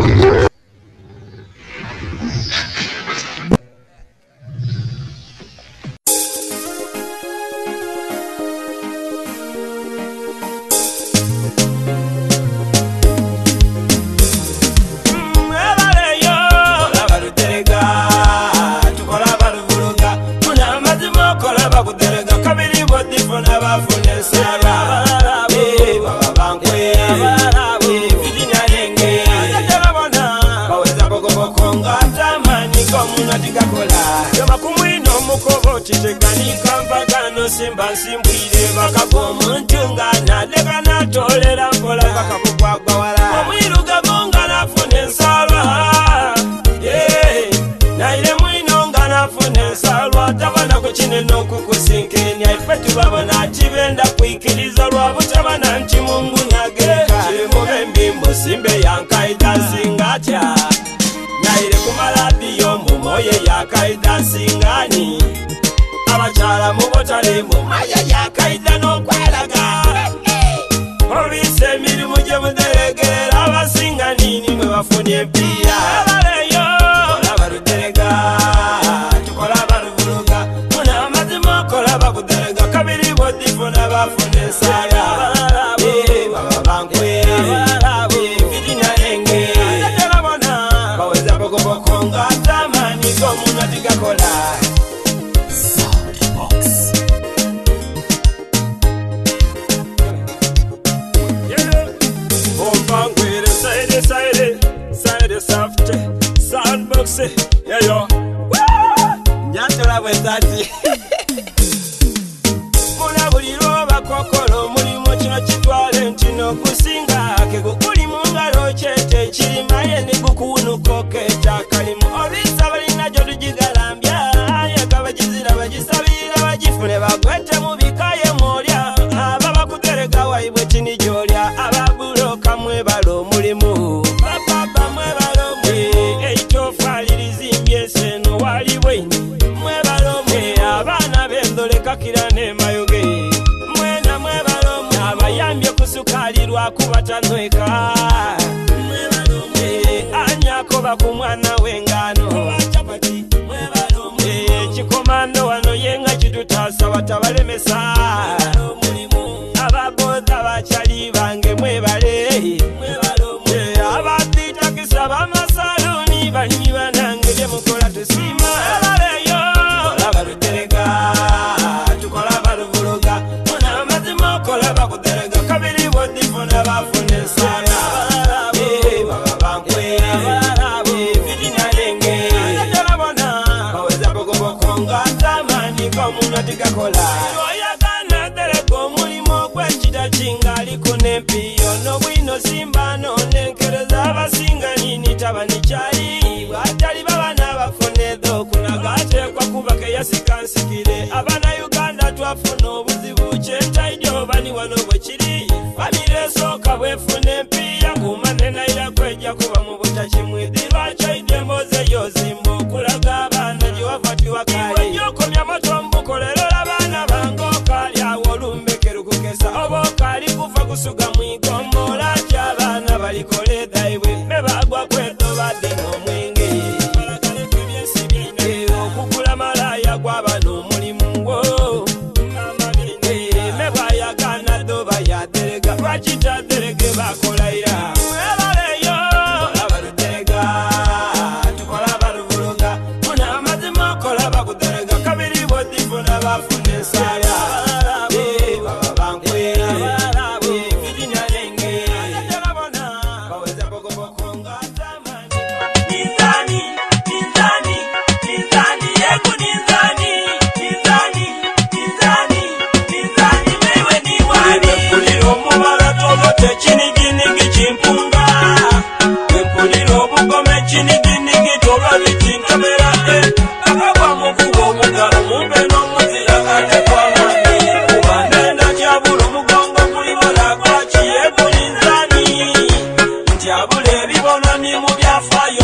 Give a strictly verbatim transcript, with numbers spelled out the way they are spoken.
Simba simbwire bakagomuntungana leka natolera mpola bakakugwagwa wala omwiruga gonga nafune ensalwa naire mwinonga nafune ensalwa tabana kukinene okukusinkenya ife tubabona kibenda kwikiriza lwabutabana nti mungu nagereka mubembi musimbe yankaida singatya naire kumaladiyo mumoye yakaida singani abachala mubotale mu maya yakaida n'okwalaga obise emirimu gye muderegera abasinga nini mwe bafunye empiira abaleyo kola baluderega tukola baluvuluga muna amazima okola bakuderega kabiri bodifuna bafuna ensala baba bankwe fitinyanenge ajajalabona baweza bokoboko nga tamani gomuna tigakola Soundbox, yeah yo. Nyatola wezati. Muna buliro bakokolo mulimo kino kitwale ntino kusinga kego kuli mungalo chete kirimaye ne bukunuko keta kalimu obisa balina jo tujigalambya yakabajizira bajisabira bajifune bagwete mu bikaye molya ababa kutereka waibwe kini jolya ababulo kamwe balo mulimu papa pamwe balo abana bendoleka kirane mayoge mwena mwebalomu abayambye kusukalirwa kubatanweka mwebalomu anyako bakumwana wengano kikomando wano yenga kitutasa watabalemesa ababoda bachali bange mwebale abapitakisa bamasaloni balimi banange gye mukola tusima tukola baluvuluga muna amazima okola bakuderega kabiri bodifuna bafuna ensala baba bankwe fitinyanenge ajajalabona baweza bokoboko nga tamani gomuna tigakola oyagana dereka omulimo gwekita kingali kunempiyo nobwino simba nonenkereza abasinga nini tabani kyali bwatali babana bafune dhokunagatekwa kubake yasikansikire abana Uganda twafuna obuzibu kyentaijo bani wano bwekiri famire soka bwefune mpiya kumane naira kweja kuba mu butakimwidirwa kyaide mboze yozimbo kulaga abana giwafati wakali nyokomya matombukolerera abana bangokali awo lumbekeru kukesa obokali kufa kusuga mwigombola kyabana balikole daibwe mebagwa kwedo badde n'omwenge okugula malaya gwabano omulimu wo mebayagana do bayaderega lwakitaderege bakolaira ebaleyo kola baluderega tukola baluvuluga muna amazima okola bakuderega kabiri bodifuna bafuna ensala baba bankwe fitinyanenge ajajalabona baweza bokoboko nga tamani nizani nizani nizani yeku nizani nizani nizani nizani mewe ni wani mpuliro mubala tobote chiniginigi chimpunga mpuliro bugome chiniginigi toba bitinkamera akagwa mukugo mugalo mumbe n'omuzira kate kwa mwani kubanenda kyabula omugongo mulibala gwaki yeku nizani ntyabula ebibono ni mu byafaayo